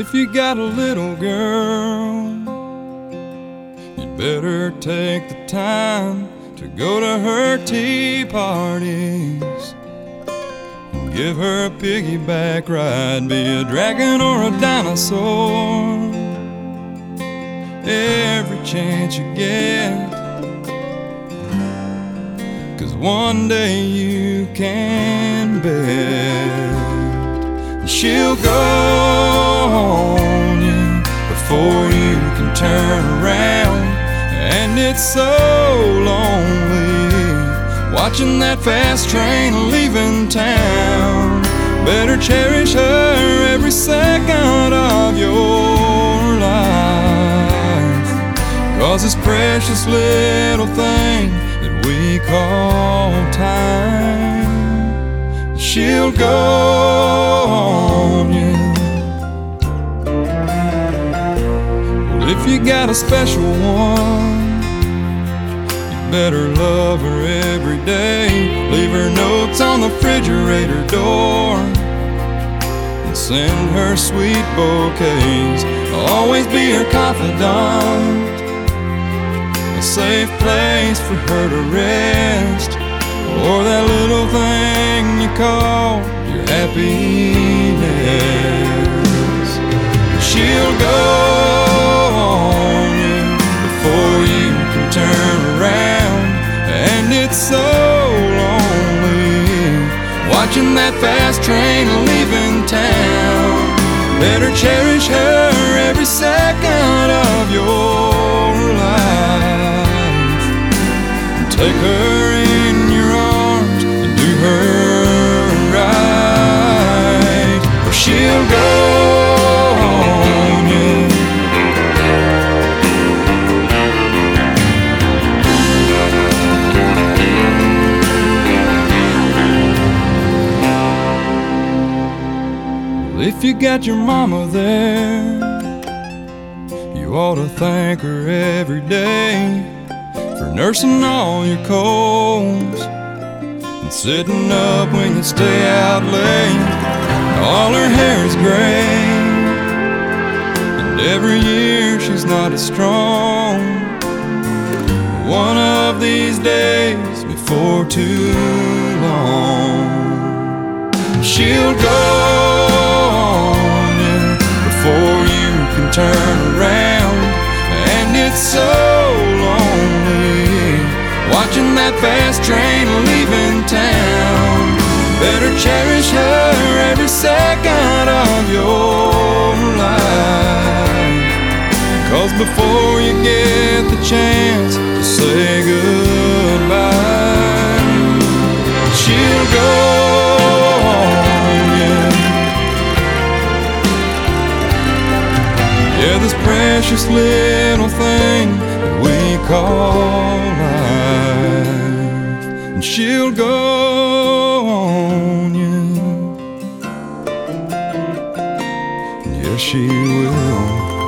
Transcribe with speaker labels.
Speaker 1: If you got a little girl, you'd better take the time to go to her tea parties and give her a piggyback ride. Be a dragon or a dinosaur every chance you get, 'cause one day you can bet she'll go on you before you can turn around. And it's so lonely watching that fast train leaving town. Better cherish her every second of your life, 'cause this precious little thing that we call time, she'll go on you. Well, if you got a special one, you better love her every day. Leave her notes on the refrigerator door and send her sweet bouquets. Always be her confidant, a safe place for her to rest, or that little thing you call your happiness. She'll go on you before you can turn around. And it's so lonely watching that fast train leaving town. Better cherish her every second of your life. Take her in your arms and do her right, or she'll go on you. Well, if you got your mama there, you ought to thank her every day for nursing all your colds and sitting up when you stay out late. All her hair is gray, and every year she's not as strong. One of these days, before too long, she'll go on you before you can turn around. And it's so lonely watching that fast train leaving town. Better cherish her every second of your life, 'cause before you get the chance to say goodbye, she'll go on you. Yeah, this precious little thing that we call life, and she'll go on you. Yes, she will.